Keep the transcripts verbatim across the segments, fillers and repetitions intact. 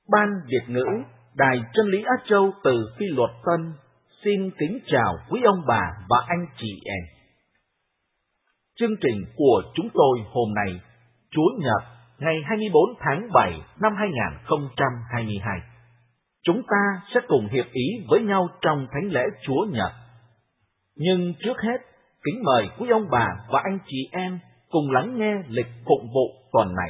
Ban Việt ngữ, Đài Chân lý Á Châu từ Phi Luật Tân xin kính chào quý ông bà và anh chị em. Chương trình của chúng tôi hôm nay, Chúa Nhật, ngày hai mươi bốn tháng bảy năm hai nghìn không trăm hai mươi hai. Chúng ta sẽ cùng hiệp ý với nhau trong thánh lễ Chúa Nhật. Nhưng trước hết, kính mời quý ông bà và anh chị em cùng lắng nghe lịch phụng vụ tuần này.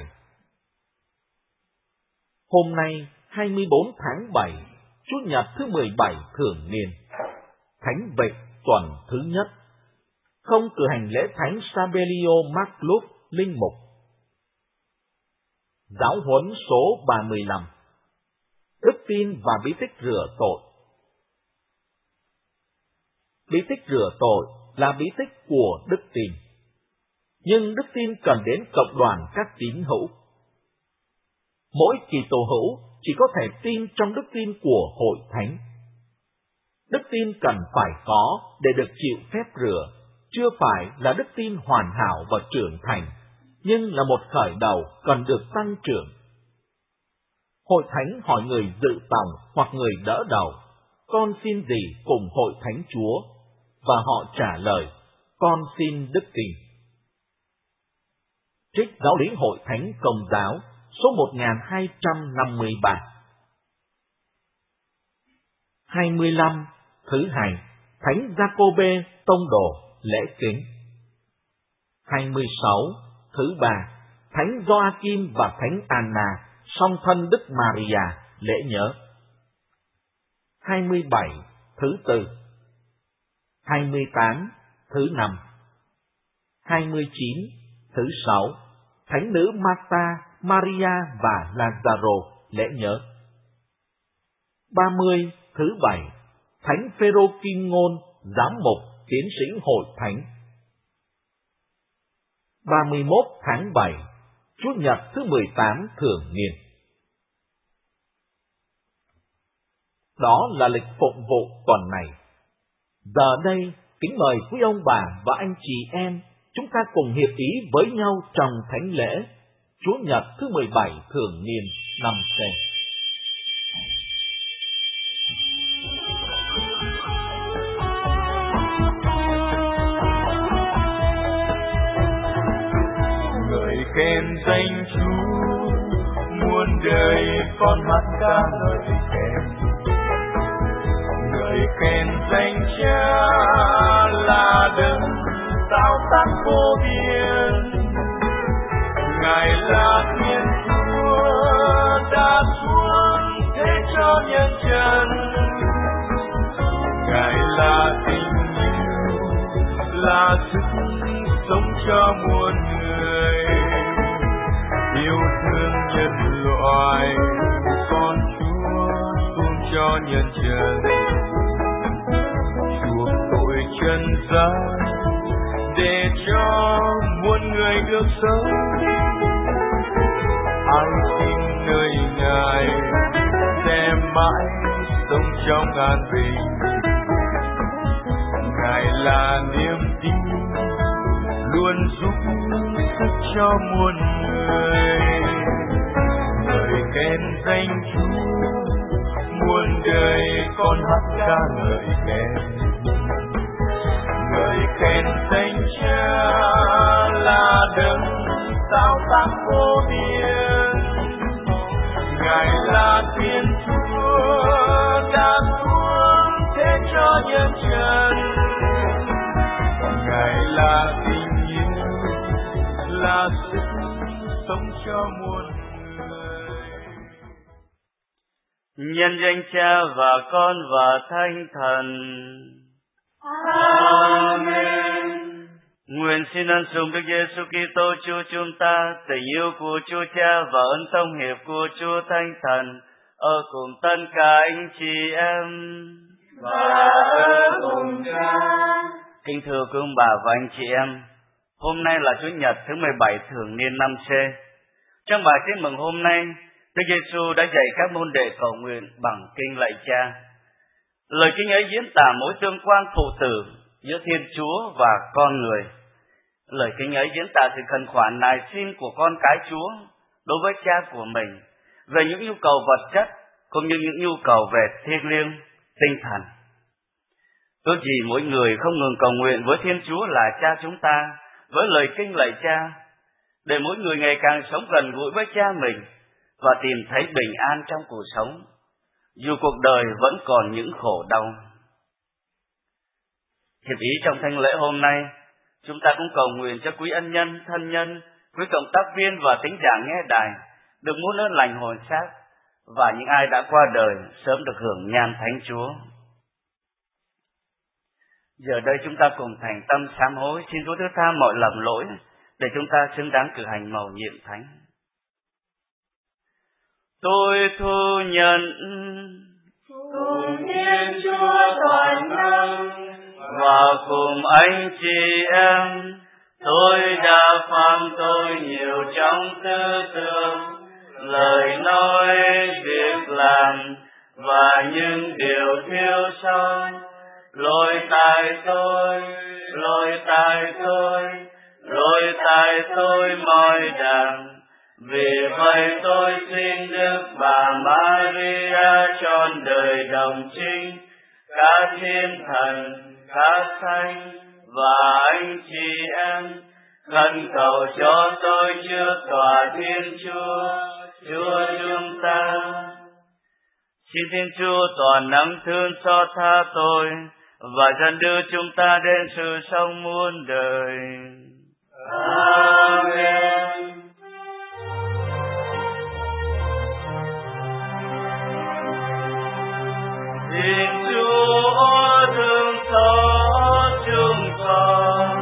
Hôm nay, hai mươi bốn tháng bảy, Chủ nhật thứ mười bảy thường niên, Thánh Vệ tuần thứ nhất, không cử hành lễ Thánh Sabelio Magluf linh mục. Giáo huấn số ba mươi lăm, Đức tin và bí tích rửa tội. Bí tích rửa tội là bí tích của đức tin, nhưng đức tin cần đến cộng đoàn các tín hữu. Mỗi kỳ tổ hữu chỉ có thể tin trong đức tin của hội thánh. Đức tin cần phải có để được chịu phép rửa, chưa phải là đức tin hoàn hảo và trưởng thành, nhưng là một khởi đầu cần được tăng trưởng. Hội thánh hỏi người dự tòng hoặc người đỡ đầu, con xin gì cùng hội thánh Chúa? Và họ trả lời, con xin đức tin. Trích Giáo lý Hội thánh Công giáo số một nghìn hai trăm năm mươi ba. hai mươi lăm. Thứ hai, Thánh Giacôbê tông đồ lễ kính. hai mươi sáu. Thứ ba, Thánh Gioakim và Thánh Anna song thân Đức Maria lễ nhớ. hai mươi bảy. Thứ tư. hai mươi tám. Thứ năm. hai mươi chín. Thứ sáu, Thánh nữ Marta, Maria và Lazaro lễ nhớ. ba mươi. Thứ bảy, Thánh Phêrô Kim Ngôn, giám mục, tiến sĩ hội thánh. ba mươi mốt tháng bảy, Chủ nhật thứ mười tám thường niên. Đó là lịch phụng vụ tuần này. Giờ đây, kính mời quý ông bà và anh chị em, chúng ta cùng hiệp ý với nhau trong thánh lễ Chúa nhật thứ mười bảy thường niên năm C. Ngợi khen danh Chúa, muôn đời con hát ca ngợi khen. Ngợi khen danh Cha là đấng tạo tác vô biên. Ngài là Thiên Chúa đã xuống thế cho nhân dân. Ngài là tình yêu, là sức sống cho muôn người. Yêu thương nhân loại, con Chúa xuống cho nhân dân. Chuộc tội trần gian để cho muôn người được sống. Ai tin nơi Ngài sẽ mãi sống trong an bình. Ngài là niềm tin luôn giúp sức cho muôn người. Ngợi khen danh Chúa, muôn đời con hát ca ngợi khen. Ngợi khen danh Cha là đấng tạo tác vô biên. Ngài là Thiên Chúa đã xuống thế cho nhân dân. Ngài là tình yêu, là sức sống cho muôn người. Nhân danh Cha và Con và Thánh Thần. Amen. Nguyện xin ân sủng Đức Giêsu Kitô Chúa chúng ta, tình yêu của Chúa Cha và ân thông hiệp của Chúa Thánh Thần ở cùng tất cả anh chị em. Và ở cùng Cha. Kính thưa quý ông bà và anh chị em, hôm nay là Chủ nhật thứ mười bảy thường niên năm C. Trong bài tin mừng hôm nay, Đức Giêsu đã dạy các môn đệ cầu nguyện bằng kinh lạy Cha. Lời kinh ấy diễn tả mối tương quan phụ tử giữa Thiên Chúa và con người. Lời kinh ấy diễn tả sự khẩn khoản nài xin của con cái Chúa đối với Cha của mình về những nhu cầu vật chất cũng như những nhu cầu về thiêng liêng, tinh thần. Ước gì mỗi người không ngừng cầu nguyện với Thiên Chúa là Cha chúng ta, với lời kinh lạy Cha, để mỗi người ngày càng sống gần gũi với Cha mình và tìm thấy bình an trong cuộc sống, dù cuộc đời vẫn còn những khổ đau. Hiệp ý trong thánh lễ hôm nay, chúng ta cũng cầu nguyện cho quý ân nhân, thân nhân, quý cộng tác viên và thính giả nghe đài được muôn ơn lành hồn xác, và những ai đã qua đời sớm được hưởng nhan Thánh Chúa. Giờ đây chúng ta cùng thành tâm sám hối, xin Chúa thứ tha mọi lầm lỗi để chúng ta xứng đáng cử hành mầu nhiệm thánh. Tôi thu nhận cùng Thiên Chúa toàn năng và cùng anh chị em, tôi đã phạm tội nhiều trong tư tưởng, lời nói, việc làm và những điều thiếu sót. Lỗi tại tôi, lỗi tại tôi, lỗi tại tôi mọi đàng. Vì vậy tôi xin Đức Bà Maria trọn đời đồng trinh, các thiên thần, các thánh và anh chị em khẩn cầu cho tôi trước tòa Thiên Chúa, Chúa chúng ta. Xin Thiên Chúa toàn năng thương xót tha tôi và dẫn đưa chúng ta đến sự sống muôn đời. Amen. Xin Chúa thương xót chúng con.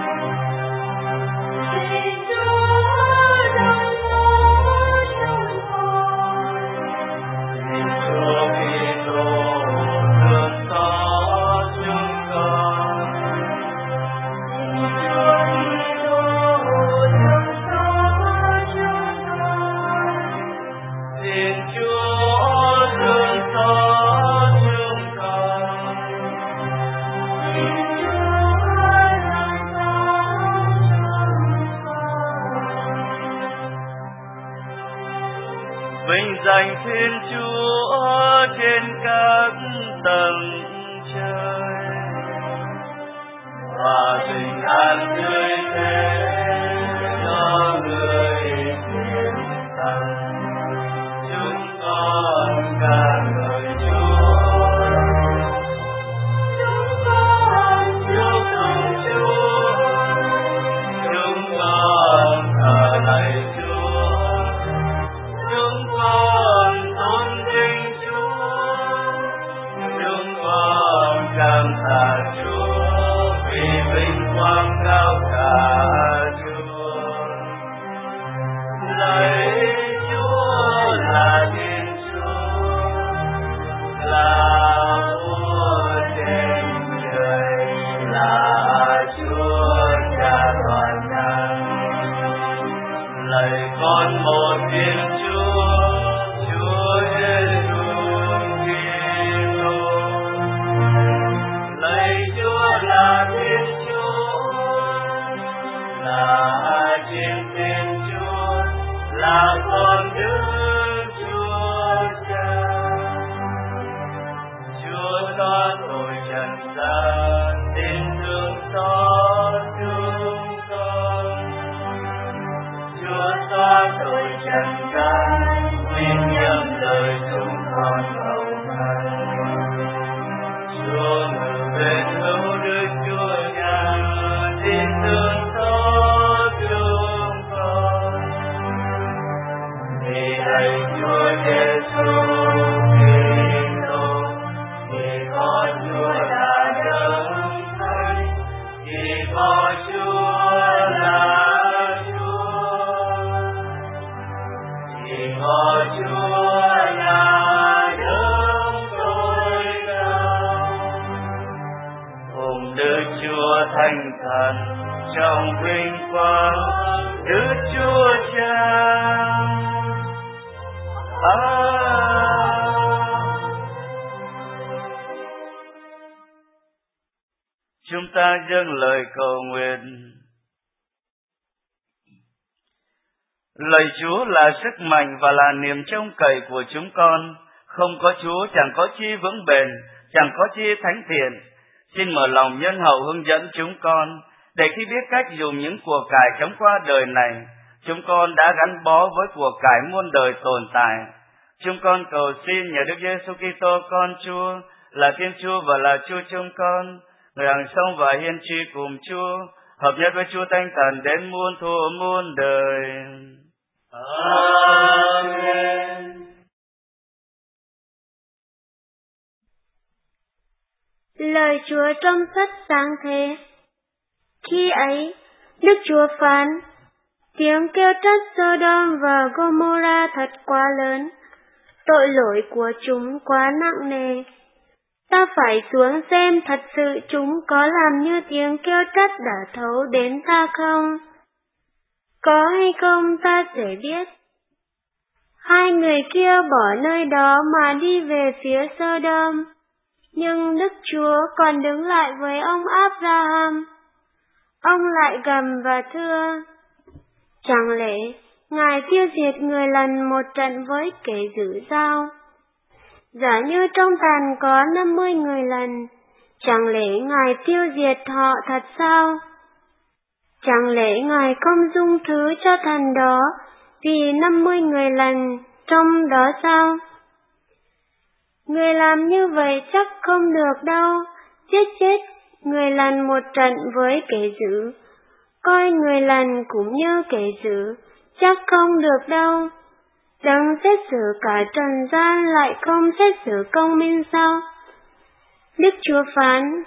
Xin Chúa thương xót chúng con. Xin Chúa Kitô thương xót chúng con. Xin Chúa Kitô thương xót chúng con. Xin Chúa thương xót chúng con. Xin Chúa thương xót chúng con. Vinh danh Thiên Chúa trên các tầng trời, và bình an tươi thế cho người thiện tâm. Chúng con ca ngợi Chúa, Chúng con chúc tụng Chúa, chúng con thờ lạy Chúa, chúng con tôn vinh Chúa, chúng con cảm tạ Chúa vì vinh quang cao cả Chúa. Lạy Chúa là Thiên Chúa, là Vua trên trời, là Chúa Cha toàn năng. Lạy con một Thiên Chúa, Chúa Giêsu Kitô. Lạy Chúa là Thiên Chúa, là trên Thiên Chúa, là con Đức Chúa Cha. Chúa xóa tội trần gian, tin thương xót chúng con. Chúa xóa tội trần gian, tin nhầm lời chúng con cầu khẩn. Chúa ngự bên hữu Đức Chúa Cha, tin thương xót chúng con. Vì lạy Chúa Giêsu Kitô, vì có Chúa là Đấng Thánh, vì có Chúa là Chúa, vì có Chúa là Đấng tối cao. Cùng Đức Chúa Thánh Thần trong vinh quang Đức Chúa Cha. Chúng ta dâng lời cầu nguyện. Lời Chúa là sức mạnh và là niềm trông cậy của chúng con. Không có Chúa chẳng có chi vững bền, chẳng có chi thánh thiện. Xin mở lòng nhân hậu hướng dẫn chúng con, để khi biết cách dùng những của cải chống qua đời này, chúng con đã gắn bó với của cải muôn đời tồn tại. Chúng con cầu xin nhờ Đức Giêsu Kitô con Chúa, là Thiên Chúa và là Chúa chúng con, người hằng sống và hiên tri cùng Chúa, hợp nhất với Chúa Thánh Thần đến muôn thuở muôn đời. Amen. Lời Chúa trong sách Sáng Thế. Khi ấy, Đức Chúa phán, tiếng kêu trách Sodom và Gomorrah thật quá lớn, tội lỗi của chúng quá nặng nề. Ta phải xuống xem thật sự chúng có làm như tiếng kêu trách đã thấu đến ta không? Có hay không ta sẽ biết. Hai người kia bỏ nơi đó mà đi về phía Sodom, nhưng Đức Chúa còn đứng lại với ông Abraham. Ông lại gầm và thưa, chẳng lẽ Ngài tiêu diệt người lần một trận với kẻ dữ sao? Giả như trong đàn có năm mươi người lần, chẳng lẽ Ngài tiêu diệt họ thật sao? Chẳng lẽ Ngài không dung thứ cho thần đó vì năm mươi người lần trong đó sao? Người làm như vậy chắc không được đâu, giết chết người lần một trận với kẻ dữ, coi người lần cũng như kẻ dữ, chắc không được đâu. Đấng xét xử cả trần gian lại không xét xử công minh sao? Đức Chúa phán,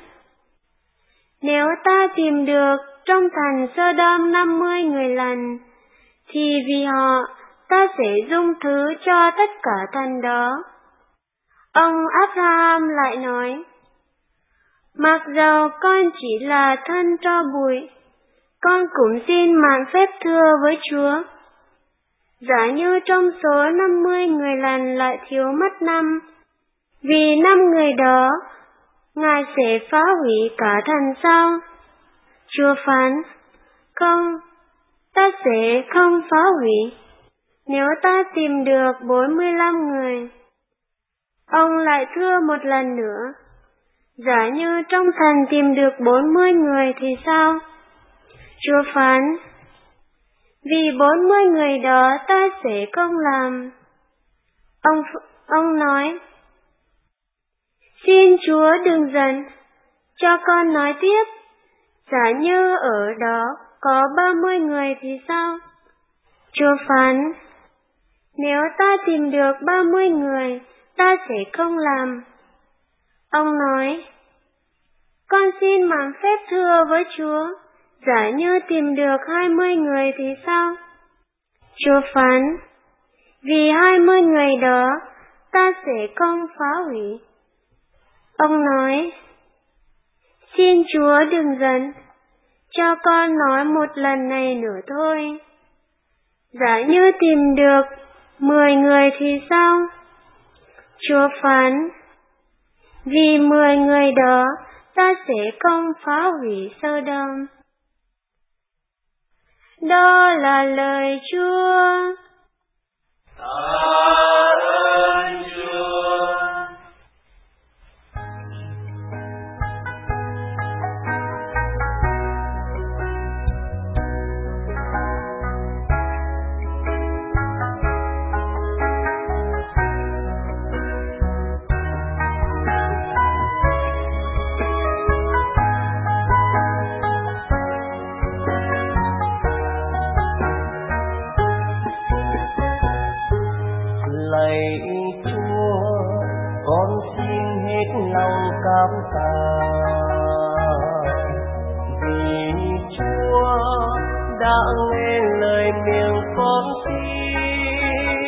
nếu ta tìm được trong thành Sodom năm mươi người lần, thì vì họ ta sẽ dung thứ cho tất cả thành đó. Ông Abraham lại nói, mặc dầu con chỉ là thân tro bụi, con cũng xin mạng phép thưa với Chúa. Giả như trong số năm mươi người lần lại thiếu mất năm, vì năm người đó, Ngài sẽ phá hủy cả thành sao? Chúa phán, không, ta sẽ không phá hủy, nếu ta tìm được bốn mươi lăm người. Ông lại thưa một lần nữa, giả như trong thành tìm được bốn mươi người thì sao? Chúa phán, vì bốn mươi người đó ta sẽ không làm. Ông, ông nói, xin Chúa đừng giận, cho con nói tiếp, giả như ở đó có ba mươi người thì sao? Chúa phán, nếu ta tìm được ba mươi người, ta sẽ không làm. Ông nói, con xin mạng phép thưa với Chúa, giả như tìm được hai mươi người thì sao? Chúa phán, vì hai mươi người đó, ta sẽ không phá hủy. Ông nói, xin Chúa đừng giận, cho con nói một lần này nữa thôi. Giả như tìm được mười người thì sao? Chúa phán, vì mười người đó, ta sẽ không phá hủy Sodom. Đó là lời Chúa. Tạ ơn Chúa. Lạy Chúa, con xin hết lòng cảm tạ, vì Chúa đã nghe lời miệng con xin.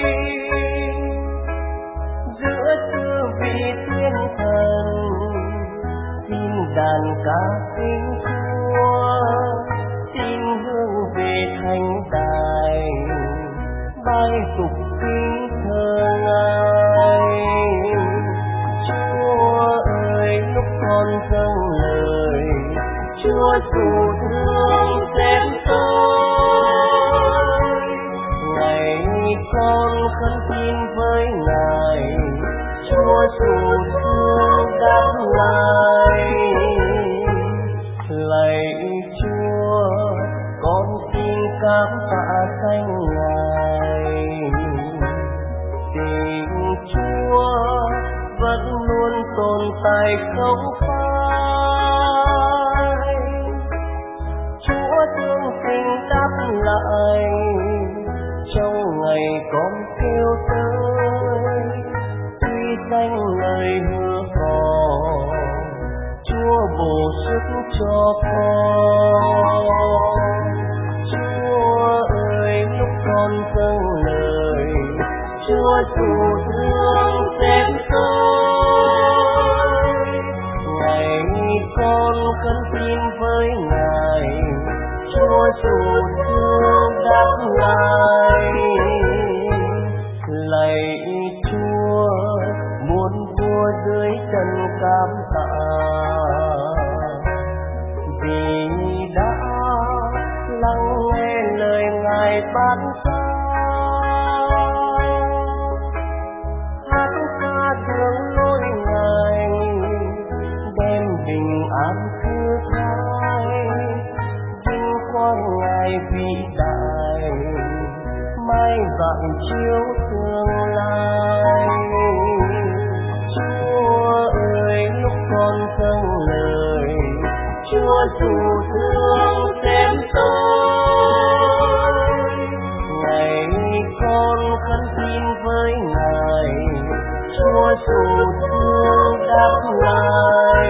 Giữa chư vị thiên thần, xin đàn ca kính Chúa, xin hướng về thánh đài, bài phục kính thờ Ngài. Chúa ơi, lúc con lại không phai. Chúa thương tình đáp lại trong ngày con kêu tới, tuy danh lời hứa hò Chúa bổ sức cho con. Chúa ơi lúc con dâng lời, Chúa dù thương xem tôi. Ngày con khấn tin với Ngài, Chúa dù thương đáp lại. Lạy Chúa muôn vua dưới chân cảm tạ, vì đã lắng nghe lời Ngài ban ra. Hát ca đường lối Ngài đem bình an thư thái, vinh quang Ngài vĩ đại mai vạn chiếu tương lai. Chúa ơi lúc con dâng lời, Chúa dù thương xem tôi. Ngày con khấn tin với Ngài, Chúa dù thương đáp lại.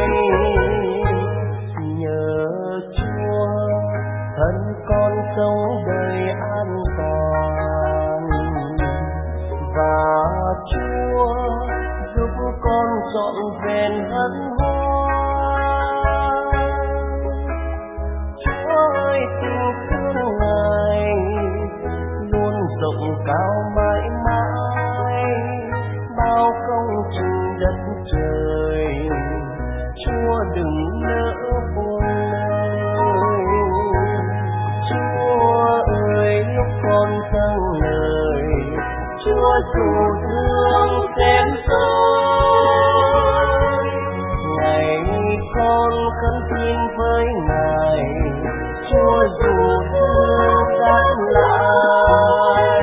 Nhờ Chúa thân con sống đời an toàn, và Chúa giúp con trọn vẹn hân hoan. Chúa ơi tình thương Ngài luôn rộng cao mãi mãi, bao công trình đất trời Chúa đừng nỡ buông lời. Chúa ơi lúc con dâng lời, Chúa dù thương xem tôi. Ngày con khấn tin với Ngài, Chúa dù thương đáp lại.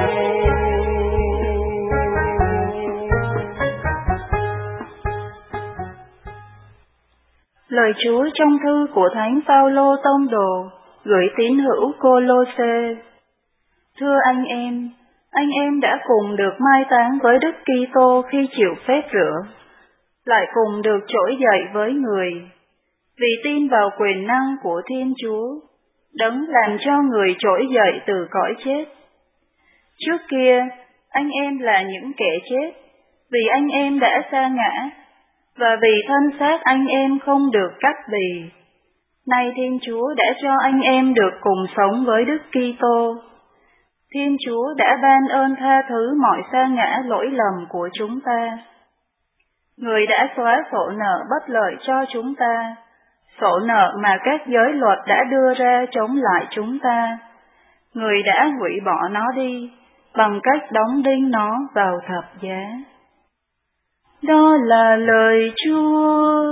Lời Chúa trong thư của Thánh Phaolô tông đồ gửi tín hữu Cô-lô-sê. Thưa anh em, anh em đã cùng được mai táng với Đức Kitô khi chịu phép rửa, lại cùng được trỗi dậy với người, vì tin vào quyền năng của Thiên Chúa, đấng làm cho người trỗi dậy từ cõi chết. Trước kia, anh em là những kẻ chết, vì anh em đã sa ngã, và vì thân xác anh em không được cắt bì. Nay Thiên Chúa đã cho anh em được cùng sống với Đức Kitô. Thiên Chúa đã ban ơn tha thứ mọi sa ngã lỗi lầm của chúng ta. Người đã xóa sổ nợ bất lợi cho chúng ta, sổ nợ mà các giới luật đã đưa ra chống lại chúng ta. Người đã hủy bỏ nó đi bằng cách đóng đinh nó vào thập giá. Đó là lời Chúa.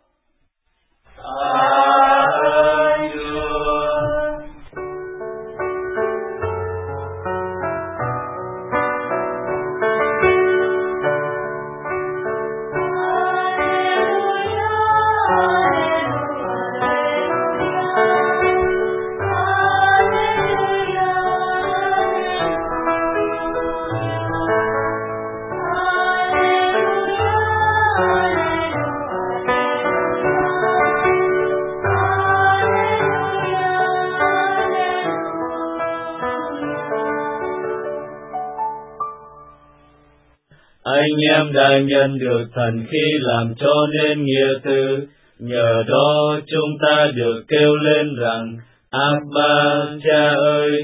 Anh em đã nhận được thần khi làm cho nên nghĩa tư, nhờ đó chúng ta được kêu lên rằng Abba Cha ơi.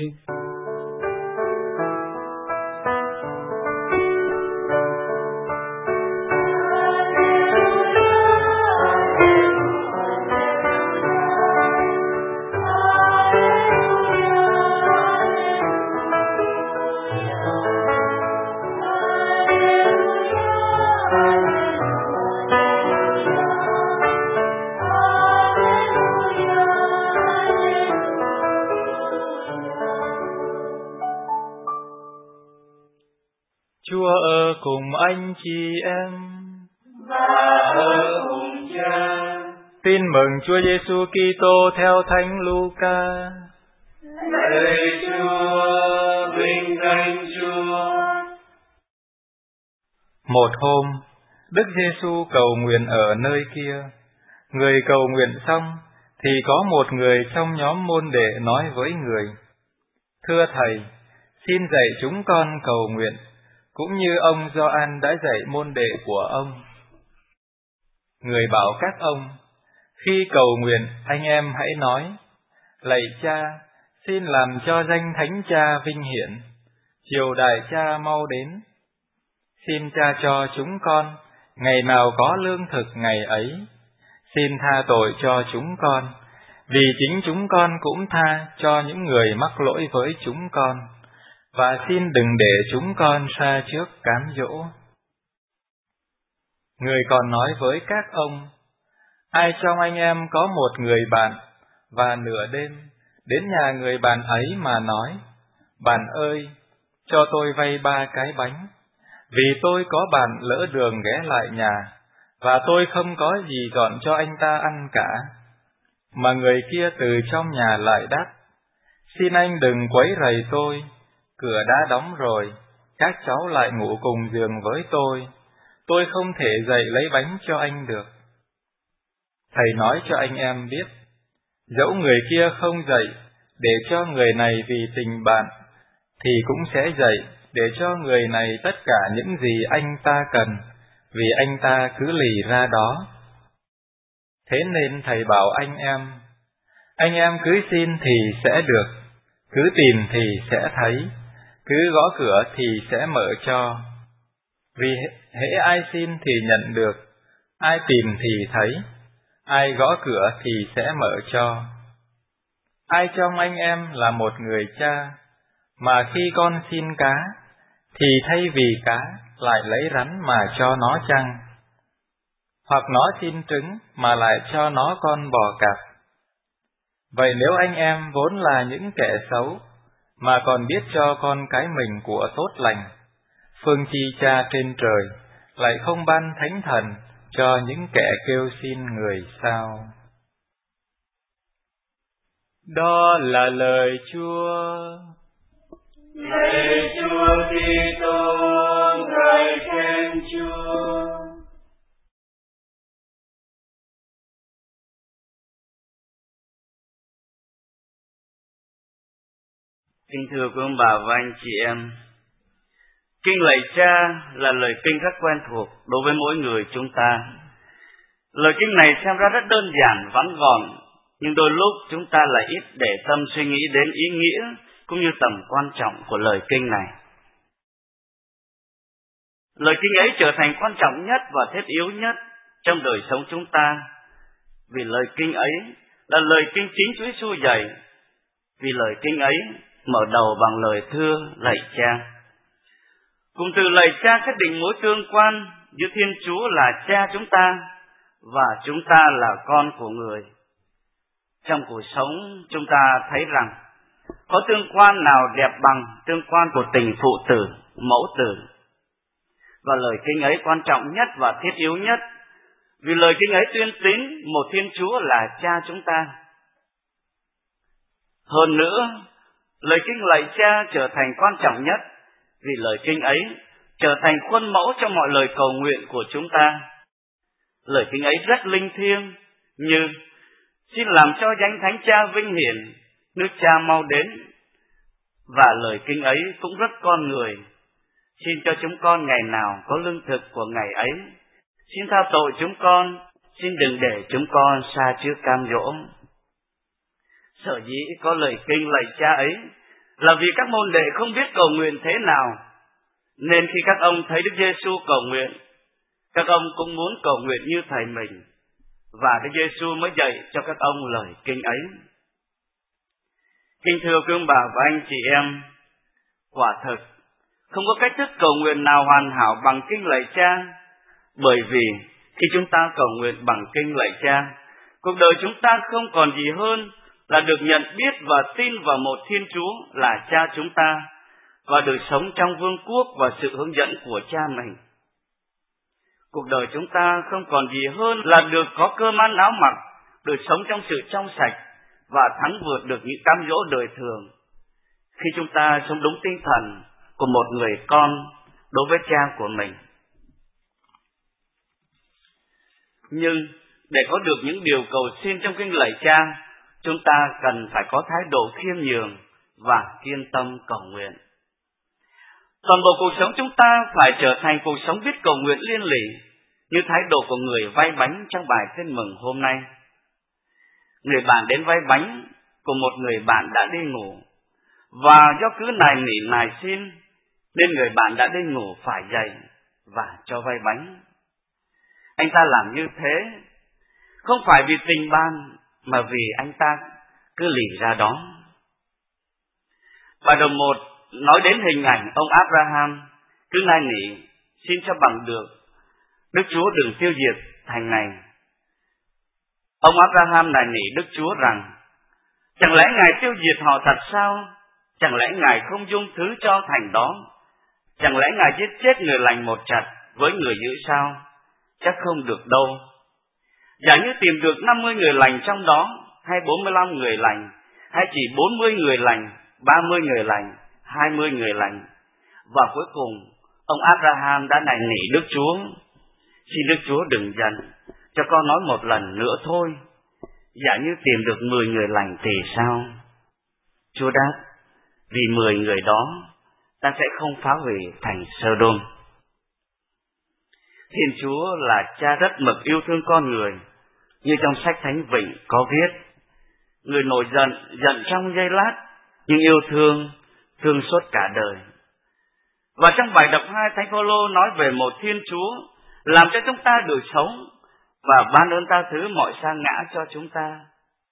Chúa ở cùng anh chị em và ở cùng Cha. Tin mừng Chúa Giêsu Kitô theo Thánh Luca. Lạy Chúa, vinh danh Chúa. Một hôm, Đức Giêsu cầu nguyện ở nơi kia. Người cầu nguyện xong, thì có một người trong nhóm môn đệ nói với người: Thưa Thầy, xin dạy chúng con cầu nguyện, cũng như ông Gioan đã dạy môn đệ của ông. Người bảo các ông: Khi cầu nguyện, anh em hãy nói: Lạy Cha, xin làm cho danh Thánh Cha vinh hiển, triều đại Cha mau đến. Xin Cha cho chúng con ngày nào có lương thực ngày ấy. Xin tha tội cho chúng con, vì chính chúng con cũng tha cho những người mắc lỗi với chúng con. Và xin đừng để chúng con sa trước cám dỗ. Người còn nói với các ông: Ai trong anh em có một người bạn, và nửa đêm đến nhà người bạn ấy mà nói: Bạn ơi, cho tôi vay ba cái bánh, vì tôi có bạn lỡ đường ghé lại nhà, và tôi không có gì dọn cho anh ta ăn cả. Mà người kia từ trong nhà lại đáp: Xin anh đừng quấy rầy tôi, cửa đã đóng rồi, các cháu lại ngủ cùng giường với tôi, tôi không thể dậy lấy bánh cho anh được. Thầy nói cho anh em biết, dẫu người kia không dậy để cho người này vì tình bạn, thì cũng sẽ dậy để cho người này tất cả những gì anh ta cần, vì anh ta cứ lì ra đó. Thế nên thầy bảo anh em, anh em cứ xin thì sẽ được, cứ tìm thì sẽ thấy, cứ gõ cửa thì sẽ mở cho. Vì hễ ai xin thì nhận được, ai tìm thì thấy, ai gõ cửa thì sẽ mở cho. Ai trong anh em là một người cha, mà khi con xin cá, thì thay vì cá lại lấy rắn mà cho nó chăng? Hoặc nó xin trứng mà lại cho nó con bò cạp? Vậy nếu anh em vốn là những kẻ xấu, mà còn biết cho con cái mình của tốt lành, phương chi Cha trên trời lại không ban Thánh Thần cho những kẻ kêu xin người sao? Đó là lời Chúa. Lạy Chúa Kitô, ngợi khen Chúa. Kính thưa quý ông bà và anh chị em, Kinh Lạy Cha là lời kinh rất quen thuộc đối với mỗi người chúng ta. Lời kinh này xem ra rất đơn giản, ngắn gọn, nhưng đôi lúc chúng ta lại ít để tâm suy nghĩ đến ý nghĩa cũng như tầm quan trọng của lời kinh này. Lời kinh ấy trở thành quan trọng nhất và thiết yếu nhất trong đời sống chúng ta, vì lời kinh ấy là lời kinh chính Chúa Giêsu dạy, vì lời kinh ấy mở đầu bằng lời thưa lạy Cha. Cùng từ lạy Cha xác định mối tương quan giữa Thiên Chúa là Cha chúng ta và chúng ta là con của Người. Trong cuộc sống chúng ta thấy rằng có tương quan nào đẹp bằng tương quan của tình phụ tử, mẫu tử. Và lời kinh ấy quan trọng nhất và thiết yếu nhất, vì lời kinh ấy tuyên tín một Thiên Chúa là Cha chúng ta. Hơn nữa, lời kinh lạy Cha trở thành quan trọng nhất, vì lời kinh ấy trở thành khuôn mẫu cho mọi lời cầu nguyện của chúng ta. Lời kinh ấy rất linh thiêng, như xin làm cho danh Thánh Cha vinh hiển, nước Cha mau đến. Và lời kinh ấy cũng rất con người, xin cho chúng con ngày nào có lương thực của ngày ấy, xin tha tội chúng con, xin đừng để chúng con sa trước cam dỗ. Sở dĩ có lời kinh lạy Cha ấy là vì các môn đệ không biết cầu nguyện thế nào, nên khi các ông thấy Đức Giêsu cầu nguyện, các ông cũng muốn cầu nguyện như thầy mình, và Đức Giêsu mới dạy cho các ông lời kinh ấy. Kính thưa quý ông bà và anh chị em, quả thực không có cách thức cầu nguyện nào hoàn hảo bằng kinh lạy Cha, bởi vì khi chúng ta cầu nguyện bằng kinh lạy Cha, cuộc đời chúng ta không còn gì hơn là được nhận biết và tin vào một Thiên Chúa là Cha chúng ta, và được sống trong vương quốc và sự hướng dẫn của Cha mình. Cuộc đời chúng ta không còn gì hơn là được có cơm ăn áo mặc, được sống trong sự trong sạch và thắng vượt được những cám dỗ đời thường, khi chúng ta sống đúng tinh thần của một người con đối với cha của mình. Nhưng để có được những điều cầu xin trong kinh lạy Cha, chúng ta cần phải có thái độ khiêm nhường và kiên tâm cầu nguyện. Toàn bộ cuộc sống chúng ta phải trở thành cuộc sống biết cầu nguyện liên lỉ, như thái độ của người vay bánh trong bài tin mừng hôm nay. Người bạn đến vay bánh của một người bạn đã đi ngủ, và do cứ nài nỉ nài xin nên người bạn đã đi ngủ phải dậy và cho vay bánh. Anh ta làm như thế không phải vì tình ban, mà vì anh ta cứ lì ra đó. Bài đầu một nói đến hình ảnh ông Abraham cứ nài nỉ xin cho bằng được, Đức Chúa đừng tiêu diệt thành này. Ông Abraham nài nỉ Đức Chúa rằng, chẳng lẽ Ngài tiêu diệt họ thật sao? Chẳng lẽ Ngài không dung thứ cho thành đó? Chẳng lẽ Ngài giết chết người lành một chặt với người dữ sao? Chắc không được đâu. Giả như tìm được năm mươi người lành trong đó, hay bốn mươi lăm người lành, hay chỉ bốn mươi người lành, ba mươi người lành, hai mươi người lành. Và cuối cùng, ông Abraham đã nài nỉ Đức Chúa, xin Đức Chúa đừng giận, cho con nói một lần nữa thôi. Giả như tìm được mười người lành thì sao? Chúa đáp, vì mười người đó, ta sẽ không phá hủy thành Sodom. Thiên Chúa là Cha rất mực yêu thương con người, như trong sách Thánh Vịnh có viết, người nổi giận, giận trong giây lát, nhưng yêu thương, thương suốt cả đời. Và trong bài đọc hai, Thánh Phaolô nói về một Thiên Chúa làm cho chúng ta được sống và ban ơn tha thứ mọi sa ngã cho chúng ta.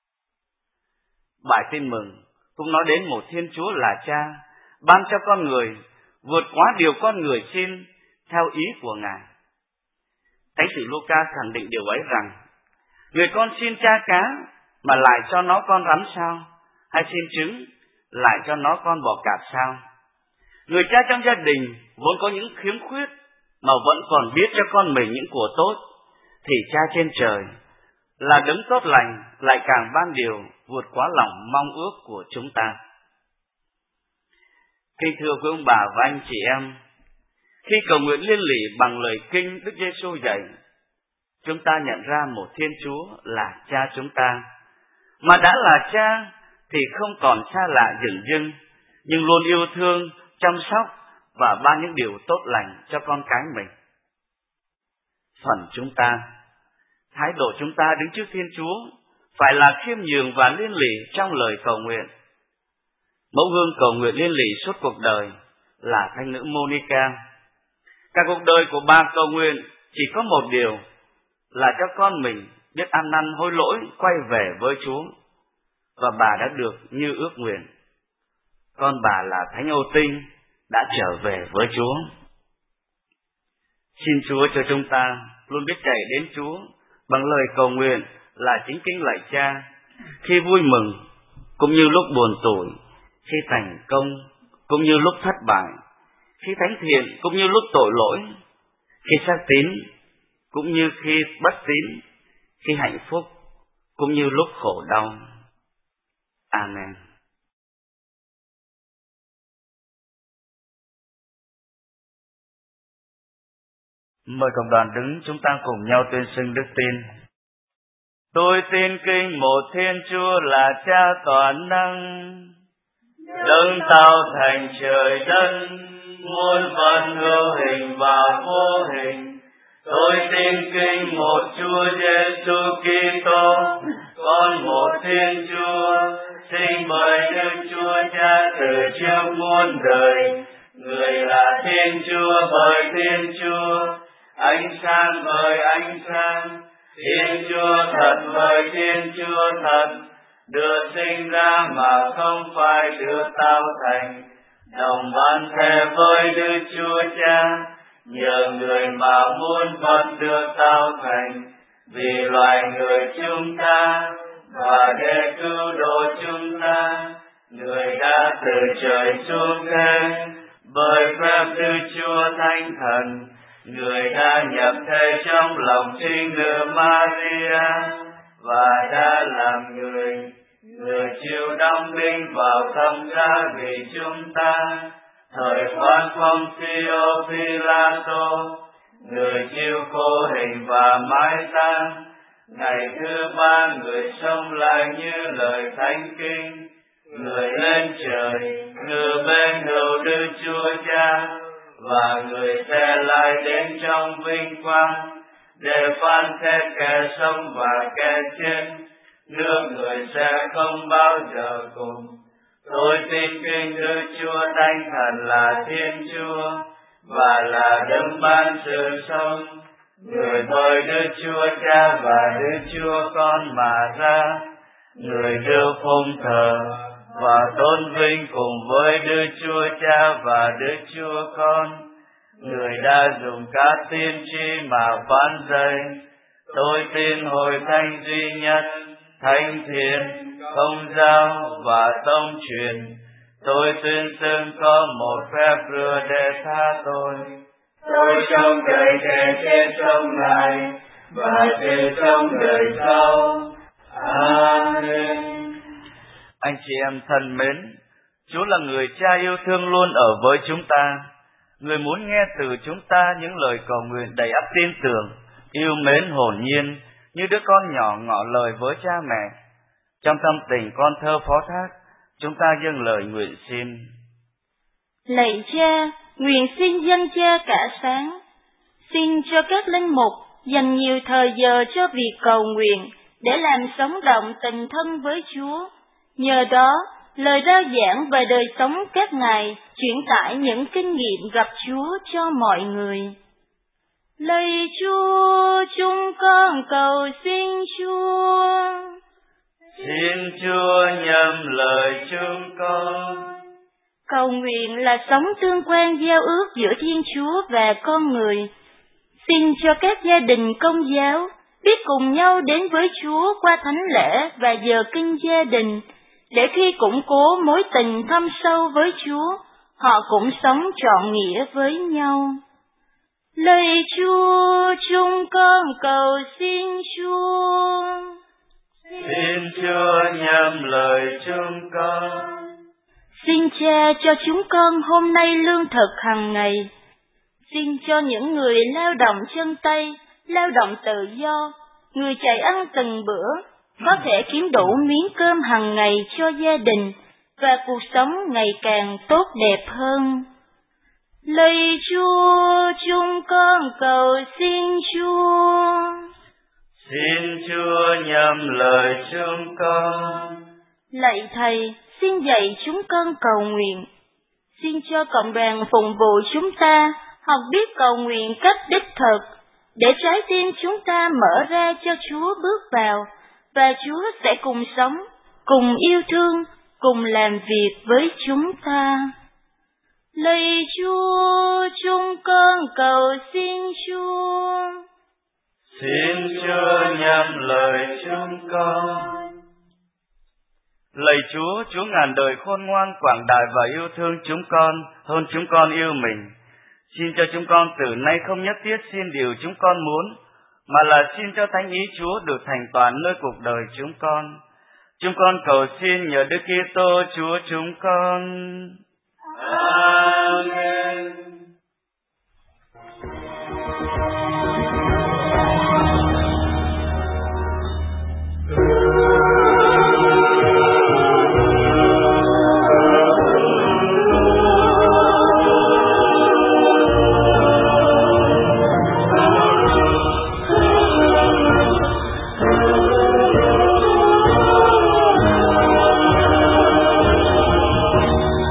Bài tin mừng cũng nói đến một Thiên Chúa là Cha ban cho con người vượt quá điều con người xin theo ý của Ngài. Thánh sử Luca khẳng định điều ấy rằng, người con xin cha cá mà lại cho nó con rắn sao? Hay xin trứng lại cho nó con bò cạp sao? Người cha trong gia đình vốn có những khiếm khuyết mà vẫn còn biết cho con mình những của tốt, thì Cha trên trời là đấng tốt lành lại càng ban điều vượt quá lòng mong ước của chúng ta. Kính thưa quý ông bà và anh chị em, khi cầu nguyện liên lỉ bằng lời kinh Đức Giêsu dạy, chúng ta nhận ra một Thiên Chúa là Cha chúng ta, mà đã là Cha thì không còn xa lạ dửng dưng, nhưng luôn yêu thương, chăm sóc và ban những điều tốt lành cho con cái mình. Phần chúng ta, thái độ chúng ta đứng trước Thiên Chúa phải là khiêm nhường và liên lỉ trong lời cầu nguyện. Mẫu gương cầu nguyện liên lỉ suốt cuộc đời là thánh nữ Monica. Cả cuộc đời của bà cầu nguyện chỉ có một điều là cho con mình biết ăn năn hối lỗi, quay về với Chúa, và bà đã được như ước nguyện. Con bà là Thánh Ô Tinh đã trở về với Chúa. Xin Chúa cho chúng ta luôn biết chạy đến Chúa bằng lời cầu nguyện là chính kính lạy Cha, khi vui mừng cũng như lúc buồn tủi, khi thành công cũng như lúc thất bại, khi thánh thiện cũng như lúc tội lỗi, khi xác tín cũng như khi bất tín, khi hạnh phúc cũng như lúc khổ đau. Amen. Mời cộng đoàn đứng, chúng ta cùng nhau tuyên xưng đức tin. Tôi tin kính một Thiên Chúa là Cha toàn năng, đấng tạo thành trời đất, muôn vật hữu hình và vô hình. Tôi tin kính một Chúa Giêsu Kitô, con một Thiên Chúa, sinh bởi Đức Chúa Cha từ trước muôn đời. Người là Thiên Chúa bởi Thiên Chúa, ánh sáng bởi ánh sáng, Thiên Chúa thật bởi Thiên Chúa thật, được sinh ra mà không phải được tạo thành, đồng ban thể với Đức Chúa Cha, nhờ người mà muôn vật được tạo thành, vì loài người chúng ta và để cứu độ chúng ta, người đã từ trời xuống thế bởi phép Đức Chúa Thánh Thần, Người đã nhập thể trong lòng trinh nữ Maria và đã làm người. Người chịu đóng đinh vào thập giá vì chúng ta. Thời quan phong Pio Pilato, người chịu khổ hình và mái táng. Ngày thứ ba người sống lại như lời thánh kinh. Người lên trời, ngự bên hữu Đức Chúa Cha, và người sẽ lại đến trong vinh quang để phán xét kẻ sống và kẻ chết. Nước người sẽ không bao giờ cùng. Tôi tin kính Đức Chúa Thánh Thần là Thiên Chúa và là đấng ban sự sống. Người bởi Đức Chúa Cha và Đức Chúa Con mà ra. Người được phụng thờ và tôn vinh cùng với Đức Chúa Cha và Đức Chúa Con. Người đã dùng các tiên tri mà phán dạy. Tôi tin hội thánh duy nhất, thánh thiện, công giáo và tông truyền. Tôi tuyên xưng có một phép rửa để tha tội. Tôi trông đợi kẻ chết sống lại và sự sống đời sau. Amen. Anh chị em thân mến, Chúa là người Cha yêu thương luôn ở với chúng ta. Người muốn nghe từ chúng ta những lời cầu nguyện đầy ắp tin tưởng, yêu mến hồn nhiên, như đứa con nhỏ ngỏ lời với cha mẹ. Trong tâm tình con thơ phó thác, chúng ta dâng lời nguyện xin. Lạy Cha, nguyện xin danh Cha cả sáng. Xin cho các linh mục dành nhiều thời giờ cho việc cầu nguyện để làm sống động tình thân với Chúa. Nhờ đó, lời rao giảng về đời sống các ngài chuyển tải những kinh nghiệm gặp Chúa cho mọi người. Lạy Chúa, chúng con cầu xin Chúa. Xin Chúa nhậm lời chúng con. Cầu nguyện là sống tương quan giao ước giữa Thiên Chúa và con người. Xin cho các gia đình Công giáo biết cùng nhau đến với Chúa qua thánh lễ và giờ kinh gia đình, để khi củng cố mối tình thâm sâu với Chúa, họ cũng sống trọn nghĩa với nhau. Lạy Chúa, chúng con cầu xin Chúa. Xin Chúa nhậm lời chúng con. Xin Cha cho chúng con hôm nay lương thực hàng ngày. Xin cho những người lao động chân tay, lao động tự do, người chạy ăn từng bữa, có thể kiếm đủ miếng cơm hàng ngày cho gia đình và cuộc sống ngày càng tốt đẹp hơn. Lạy Chúa, chúng con cầu xin Chúa. Xin Chúa nhậm lời chúng con. Lạy Thầy, xin dạy chúng con cầu nguyện. Xin cho cộng đoàn phụng vụ chúng ta học biết cầu nguyện cách đích thực, để trái tim chúng ta mở ra cho Chúa bước vào, và Chúa sẽ cùng sống, cùng yêu thương, cùng làm việc với chúng ta. Lạy Chúa, chúng con cầu xin Chúa. Xin Chúa nhậm lời chúng con. Lạy Chúa, Chúa ngàn đời khôn ngoan, quảng đại và yêu thương chúng con hơn chúng con yêu mình. Xin cho chúng con từ nay không nhất thiết xin điều chúng con muốn, mà là xin cho thánh ý Chúa được thành toàn nơi cuộc đời chúng con. Chúng con cầu xin nhờ Đức Kitô Chúa chúng con. Amen.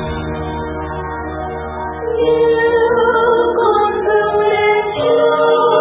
Con thương lên Chúa.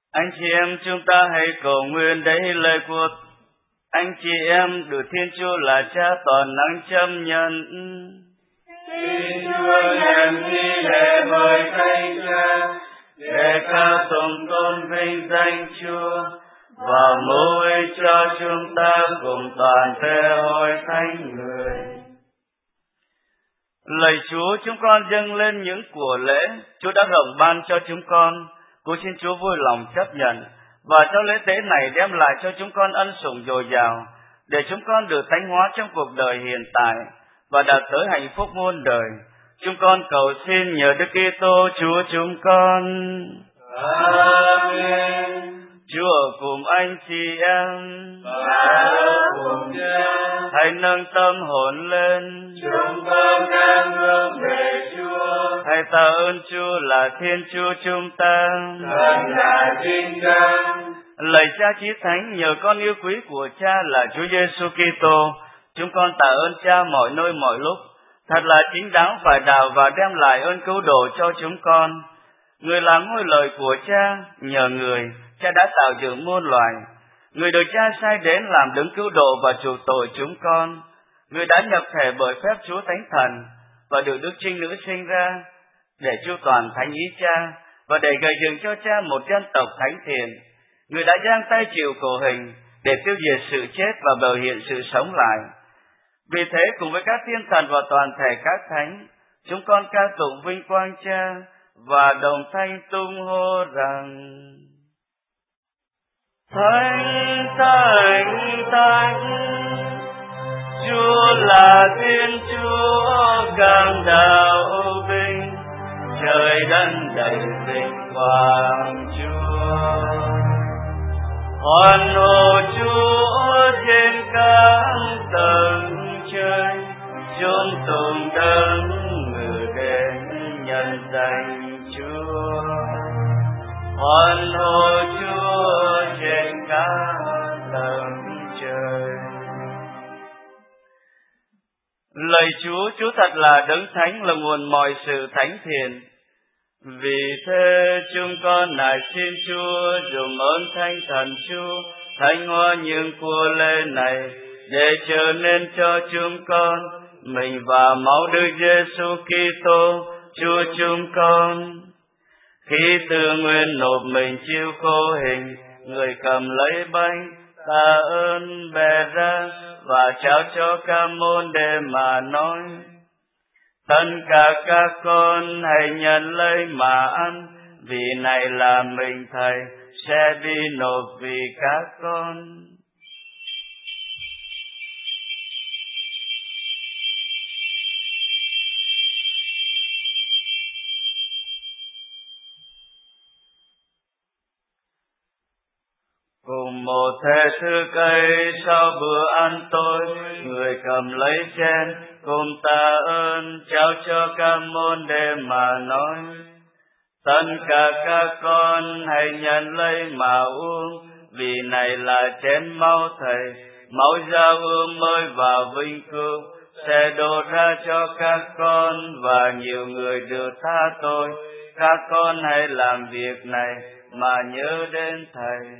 Anh chị em chúng ta hãy cầu nguyện để lời của anh chị em được Thiên Chúa là Cha toàn năng chấp nhận. Thiên Chúa nhận thi lễ bởi Thánh Cha, để ca tụng tôn vinh danh Chúa, và mỗi cho chúng ta cùng toàn thể hội thánh người. Lạy Chúa, chúng con dâng lên những của lễ Chúa đã rộng ban cho chúng con. Cố xin Chúa vui lòng chấp nhận, và cho lễ tế này đem lại cho chúng con ân sủng dồi dào, để chúng con được thánh hóa trong cuộc đời hiện tại và đạt tới hạnh phúc muôn đời. Chúng con cầu xin nhờ Đức Kitô Chúa chúng con. Amen. Chúa ở cùng anh chị em, và ở cùng Cha. Hãy nâng tâm hồn lên, Chúng con đang hướng về Chúa. hãy tạ ơn Chúa là Thiên Chúa chúng ta. Thần là chính đáng. Lạy Cha Chí Thánh, nhờ con yêu quý của Cha là Chúa Giêsu Kitô, chúng con tạ ơn Cha mọi nơi mọi lúc. Thật là chính đáng phải đào và đem lại ơn cứu độ cho chúng con. Người là ngôi lời của Cha, nhờ người, Cha đã tạo dựng muôn loài. Người được Cha sai đến làm đấng cứu độ và chuộc tội chúng con. Người đã nhập thể bởi phép Chúa Thánh Thần và được Đức Trinh Nữ sinh ra để chu toàn thánh ý Cha và để gây dựng cho Cha một dân tộc thánh thiện. Người đã giang tay chịu khổ hình để tiêu diệt sự chết và biểu hiện sự sống lại. Vì thế, cùng với các thiên thần và toàn thể các thánh, chúng con ca tụng vinh quang Cha và đồng thanh tung hô rằng: Thánh, Thánh, Thánh, Chúa là Thiên Chúa càng đạo vinh, trời đất đầy vinh quang Chúa. Hoan hô Chúa trên các tầng trời, chốn tùng đấng ngự đến nhân danh Chúa. Hoan hô Chúa trên các tầng trời. Lạy Chúa, Chúa thật là đấng thánh, là nguồn mọi sự thánh thiện. Vì thế chúng con nài xin Chúa dùng ơn Thánh Thần Chúa thánh hóa những của lễ này, để trở nên cho chúng con mình và máu Đức Giêsu Kitô Chúa chúng con. Khi tự nguyện nộp mình chịu khổ hình, người cầm lấy bánh tạ ơn bè ra và trao cho ca môn đệ mà nói: Tất cả các con hãy nhận lấy mà ăn, vì này là mình Thầy sẽ đi nộp vì các con. Cùng một thể thức ấy, sau bữa ăn tối, người cầm lấy chén cùng tạ ơn trao cho các môn đệ mà nói: Tất cả các con hãy nhận lấy mà uống, vì này là chén máu Thầy, máu giao ước mới và vinh cưu, sẽ đổ ra cho các con và nhiều người được tha tội. Các con hãy làm việc này mà nhớ đến Thầy.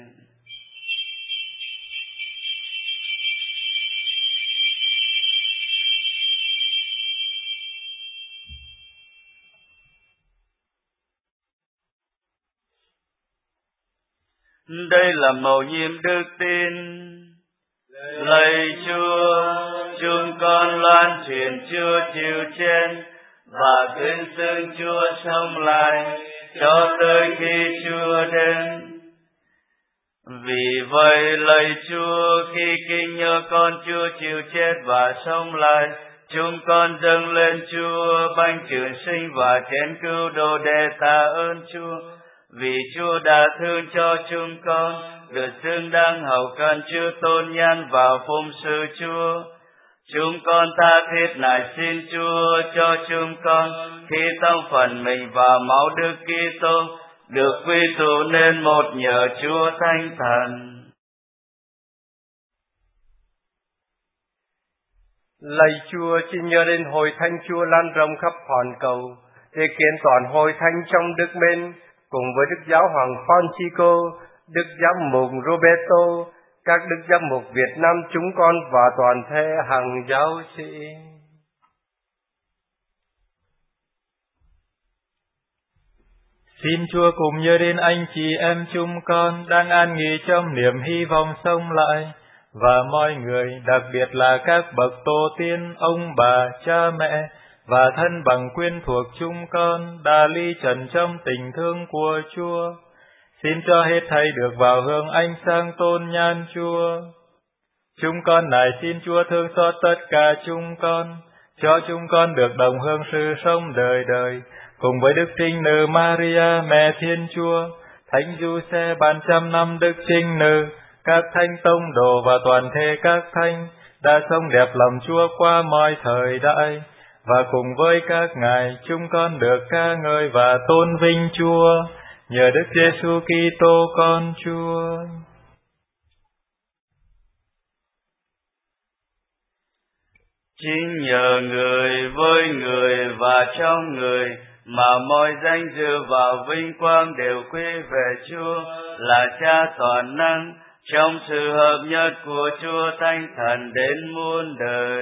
Đây là mầu nhiệm đức tin. Lạy Chúa, chúng con loan truyền Chúa chịu chết và tuyên xưng Chúa sống lại cho tới khi Chúa đến. Vì vậy, lạy Chúa, khi kinh nhớ con Chúa chịu chết và sống lại, chúng con dâng lên Chúa bánh trường sinh và chén cứu độ để tạ ơn Chúa. Vì Chúa đã thương cho chúng con, được xứng đáng hầu cận Chúa tôn nhân và phụng sự Chúa. Chúng con tha thiết nài xin Chúa cho chúng con khi tông phần mình vào máu Đức Kitô, được quy tụ nên một nhờ Chúa Thánh Thần. Lạy Chúa, xin nhớ đến hội thánh Chúa lan rộng khắp hoàn cầu, để kiện toàn hội thánh trong đức mến, cùng với Đức Giáo hoàng Francisco, Đức Giám mục Roberto, các Đức Giám mục Việt Nam chúng con và toàn thể hàng giáo sĩ. Xin Chúa cùng nhớ đến anh chị em chúng con đang an nghỉ trong niềm hy vọng sống lại, và mọi người, đặc biệt là các bậc tổ tiên, ông bà, cha mẹ và thân bằng quyến thuộc chúng con đã ly trần trong tình thương của Chúa. Xin cho hết thảy được vào hương ánh sáng tôn nhan Chúa. Chúng con nài xin Chúa thương xót tất cả chúng con, cho chúng con được đồng hương sự sống đời đời, cùng với Đức Trinh Nữ Maria, Mẹ Thiên Chúa, Thánh Giuse ban trăm năm Đức Trinh Nữ, các thánh tông đồ và toàn thể các thánh đã sống đẹp lòng Chúa qua mọi thời đại, và cùng với các ngài chúng con được ca ngợi và tôn vinh Chúa nhờ Đức Giêsu Kitô con Chúa. Chính nhờ người, với người và trong người mà mọi danh dự và vinh quang đều quy về Chúa là Cha toàn năng, trong sự hợp nhất của Chúa Thánh Thần đến muôn đời.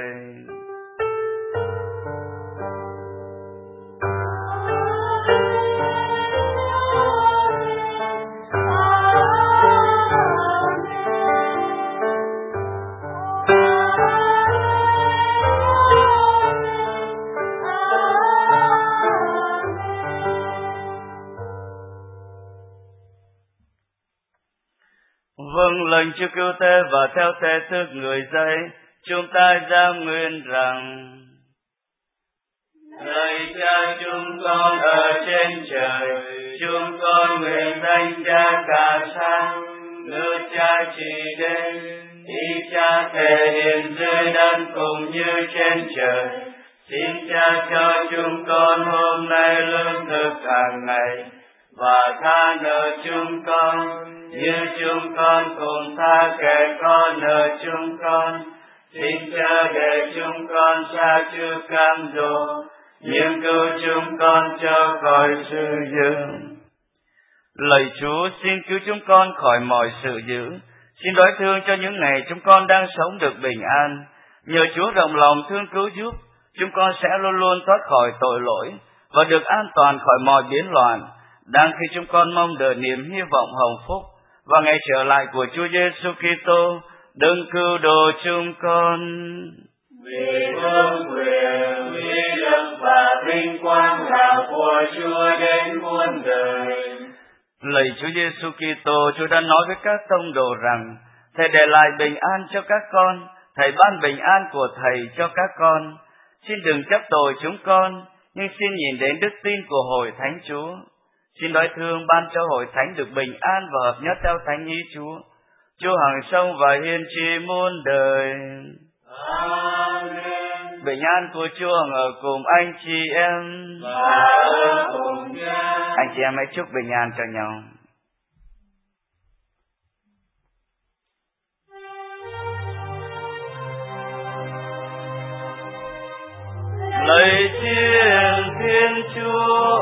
Vâng lệnh Chúa cứu thế và theo thế thức người dạy, chúng ta giam nguyện rằng: Lạy Cha chúng con ở trên trời, chúng con nguyện danh Cha cả sáng, nước Cha trị đến, ý Cha thể hiện dưới đất cũng như trên trời. Xin Cha cho chúng con hôm nay lương thực hàng ngày, và tha nợ chúng con như chúng con cùng tha kẻ có nợ chúng con. Xin Cha để chúng con xa trước cam dỗ, nhưng cứu chúng con cho khỏi sự dữ. Lạy Chúa, xin cứu chúng con khỏi mọi sự dữ. Xin đói thương cho những ngày chúng con đang sống được bình an. Nhờ Chúa rộng lòng thương cứu giúp, chúng con sẽ luôn luôn thoát khỏi tội lỗi và được an toàn khỏi mọi biến loạn, đang khi chúng con mong đợi niềm hy vọng hồng phúc và ngày trở lại của Chúa Giêsu Kitô, đấng cứu độ chúng con. Vì vương quyền, uy lực và vinh quang là của Chúa đến muôn đời. Lạy Chúa Giêsu Kitô, Chúa đã nói với các tông đồ rằng: Thầy để lại bình an cho các con, Thầy ban bình an của Thầy cho các con. Xin đừng chấp tội chúng con, nhưng xin nhìn đến đức tin của hội thánh Chúa. Xin đói thương ban cho hội thánh được bình an và hợp nhất theo thánh ý Chúa. Chúa hằng sống và hiên tri muôn đời. Amen. Bình an của Chúa hằng ở cùng anh chị em. Và ở cùng Cha. Anh chị em hãy chúc bình an cho nhau. Lạy Thiên Thiên Chúa,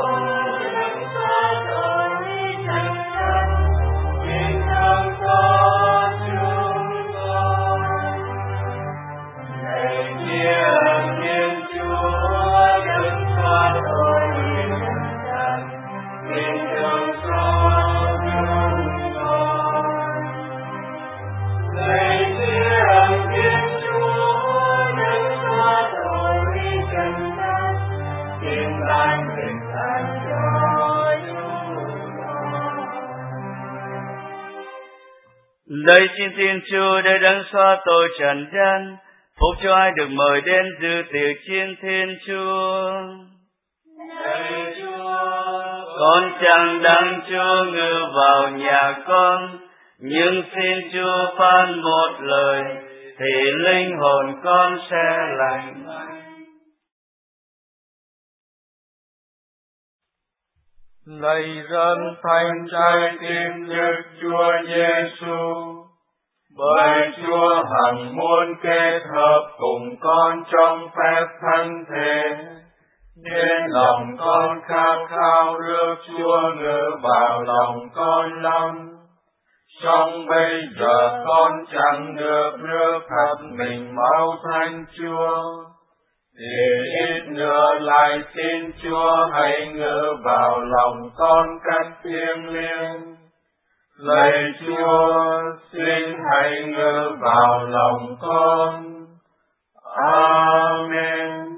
Lạy xin Thiên Chúa để đấng xóa tội trần gian, phúc cho ai được mời đến dự tiệc chiên Thiên Chúa. Lạy Chúa, con chẳng đặng Chúa ngự vào nhà con, nhưng xin Chúa phán một lời, thì linh hồn con sẽ lành. Lạy dân thánh trái tim Đức Chúa Giêsu, bởi Chúa hằng muốn kết hợp cùng con trong phép thánh thể, nên lòng con khát khao rước Chúa ngự vào Song bây giờ con chẳng được rước thật mình máu Thánh Chúa, thì ít nữa lại xin Chúa hãy ngự vào lòng con cách thiêng liêng. Lạy Chúa, xin hãy ngự vào lòng con. Amen.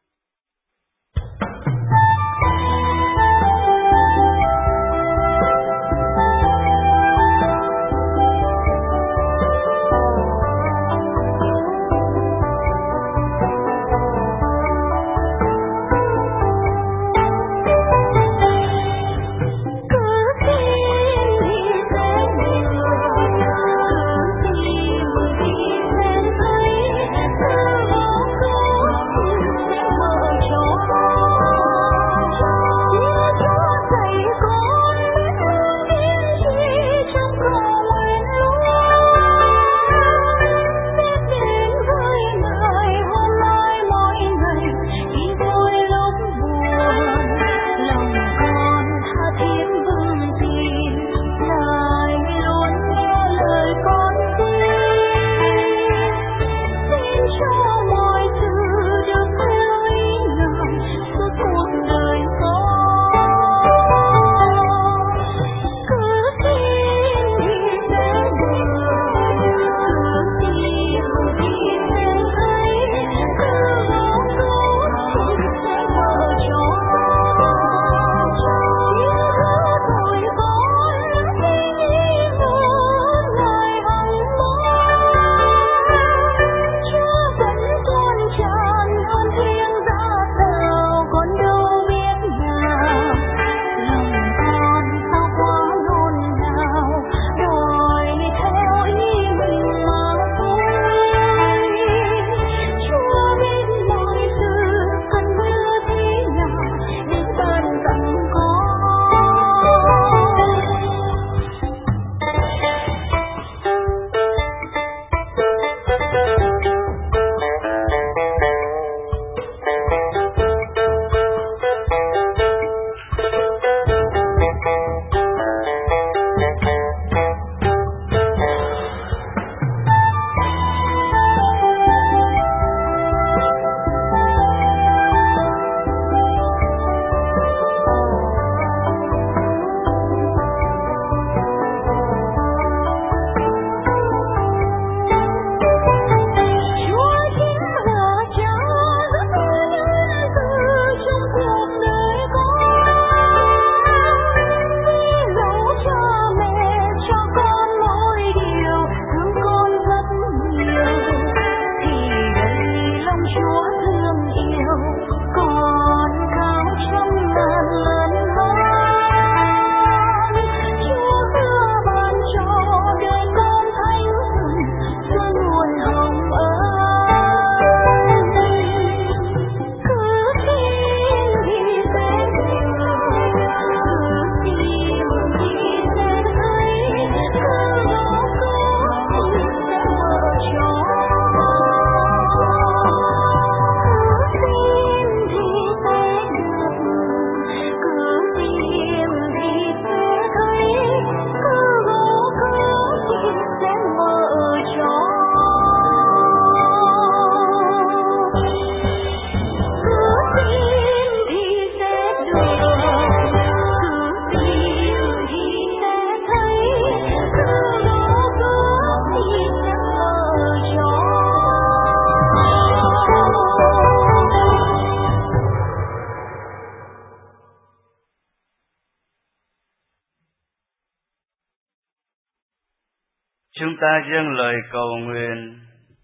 Chúng ta dâng lời cầu nguyện.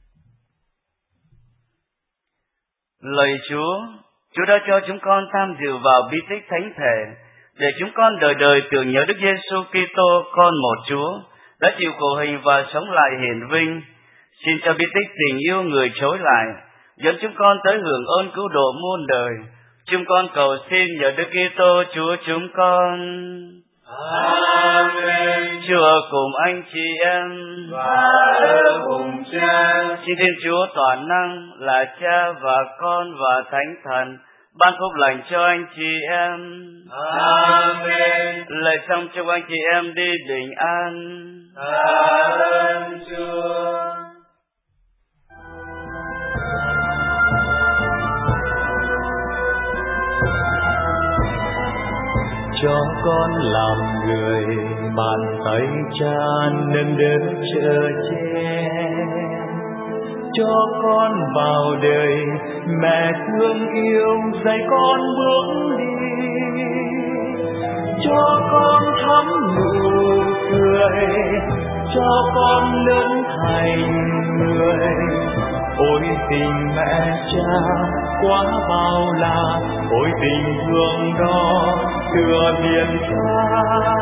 Lạy Chúa, Chúa đã cho chúng con tham dự vào bí tích thánh thể, để chúng con đời đời tưởng nhớ Đức Giêsu Kitô, con một Chúa, đã chịu khổ hình và sống lại hiển vinh. Xin cho bí tích tình yêu người trối lại, dẫn chúng con tới hưởng ơn cứu độ muôn đời. Chúng con cầu xin nhờ Đức Kitô Chúa chúng con. Amen. Chúa cùng anh chị em và ở cùng Cha. Xin Thiên Chúa toàn năng là Cha và Con và Thánh Thần ban phúc lành cho anh chị em. Amen. Lạy xong chúc anh chị em đi bình an. Tạ ơn Chúa. Cho con làm người, bàn tay Cha nâng đỡ chở che. Cho con vào đời, mẹ thương yêu dạy con bước đi. Cho con thắm nụ cười, cho con lớn thành người. Ôi tình mẹ Cha quá bao la, ôi tình thương đó tựa biển xa.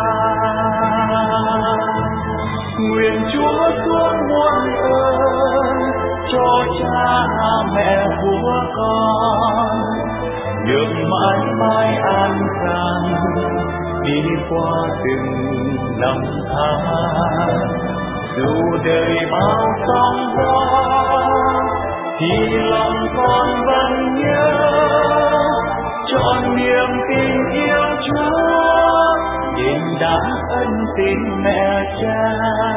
Nguyện Chúa xuống muôn ơn, cho cha mẹ của con được mãi mãi an khang đi qua từng năm tháng. Dù đời bao sóng gió thì lòng con vẫn nhớ, trọn niềm tình yêu Chúa đền đáp ân tình mẹ Cha.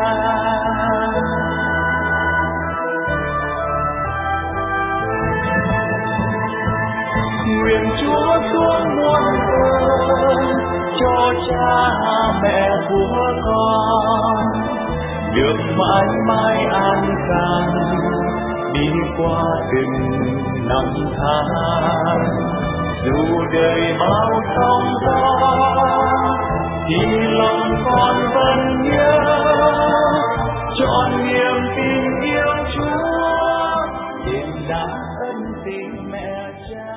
Nguyện Chúa xuống muôn ơn, cho cha mẹ của con được mãi mãi an khang đi qua từng năm tháng. Dù đời bao sóng gió thì lòng con vẫn nhớ, trọn niềm tình yêu Chúa đền đáp ân tình mẹ Cha.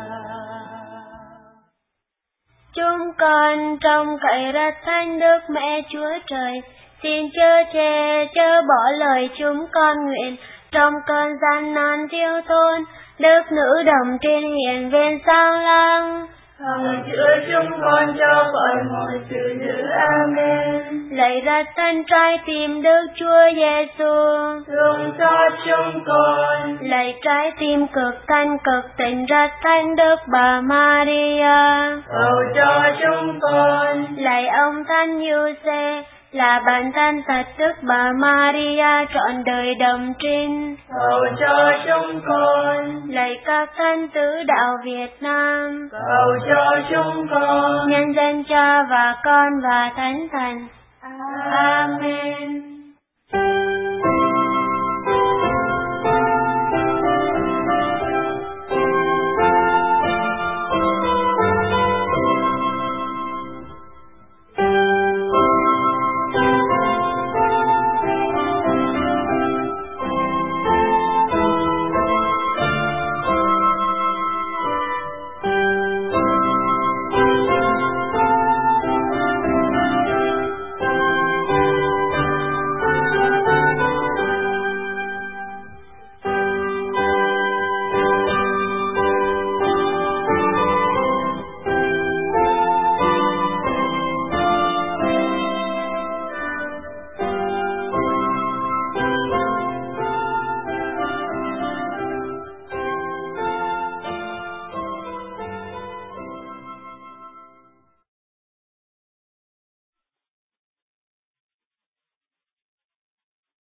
Chúng con trong cậy rất thánh Đức Mẹ Chúa Trời, xin chớ che chớ bỏ lời chúng con nguyện trong cơn gian nan thiếu thốn, Đức Nữ Đồng trên hiển viên sao lang. Hằng chữa chúng con cho khỏi mọi sự dữ. Amen. Lạy rất thân trái tim Đức Chúa Giêsu, thương xót chúng con. Lạy trái tim cực thanh cực tịnh rất thánh Đức Bà Maria, cầu cho chúng con. Lạy ông Thánh Giuse, là bản thân thật Đức Bà Maria trọn đời đồng trinh, cầu cho chúng con. Lạy các thánh tử đạo Việt Nam, cầu cho chúng con. nhân danh Cha và Con và Thánh Thần. Amen.